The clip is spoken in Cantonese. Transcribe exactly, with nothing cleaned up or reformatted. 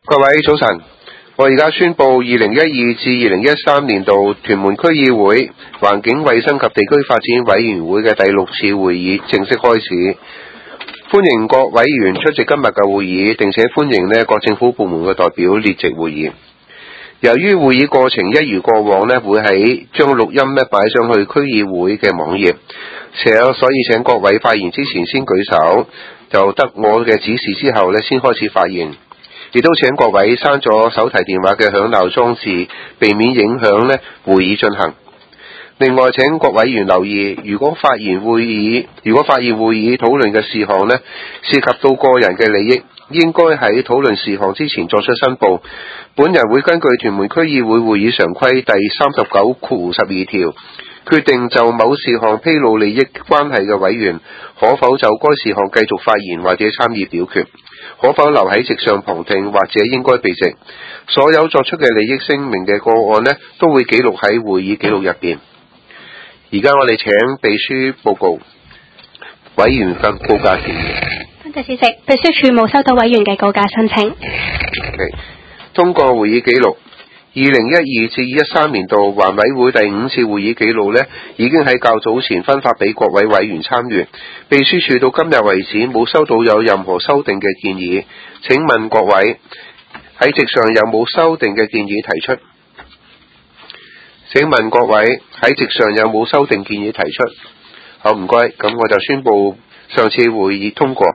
各位早晨，我而家宣布二零一二至二零一三年度屯門區議會環境衛生及地區發展委員會嘅第六次會議正式開始。歡迎各委員出席今日嘅會議，並且歡迎呢各政府部門嘅代表列席會議。由於會議過程一如過往呢，會喺將錄音呢擺上去區議會嘅網頁，所以請各位發言之前先舉手，就得我嘅指示之後呢先開始發言。亦都請各位刪咗手提電話嘅響鬧裝置，避免影響呢會議進行。另外，請各委員留意，如果發言會議如果發現會議討論嘅事項呢涉及到個人嘅利益，應該喺討論事項之前作出申報。本人會根據屯門區議會會議常規第三十九條十二條，決定就某事項披露利益關係嘅委員，可否就該事項繼續發言或者參與表決，可否留喺席上旁聽或者應該避席。所有作出嘅利益聲明嘅個案呢，都會記錄喺會議記錄入邊。而家我哋請秘書報告委員嘅告假建議。 多謝主席，秘書處冇收到委員嘅告假申請。 Okay. 通過會議記錄。二零一二至一三年度環委會第五次會議記錄呢，已經喺較早前分發俾各位委員參閱。秘書處到今日為止冇收到有任何修訂嘅建議。請問各位喺席上有冇修訂嘅建議提出？請問各位喺席上有冇修訂建議提出？好，唔該，咁我就宣布上次會議通過。